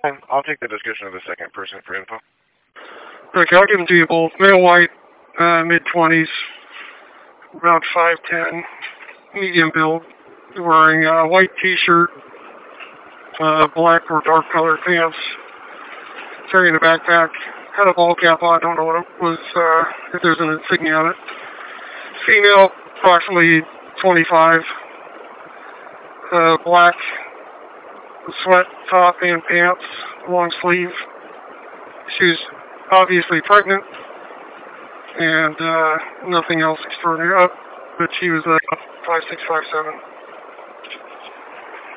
I'll take the description of the second person for info. Okay, I'll give them to you both. Male white, mid-20s, about 5'10", medium build, wearing a white t-shirt, black or dark colored pants, carrying a backpack, had a ball cap on, I don't know what it was, if there's an insignia on it. Female, approximately 25, black sweat top and pants, long sleeve. She's obviously pregnant, and nothing else extraordinary, but she was 5'6", 5'7".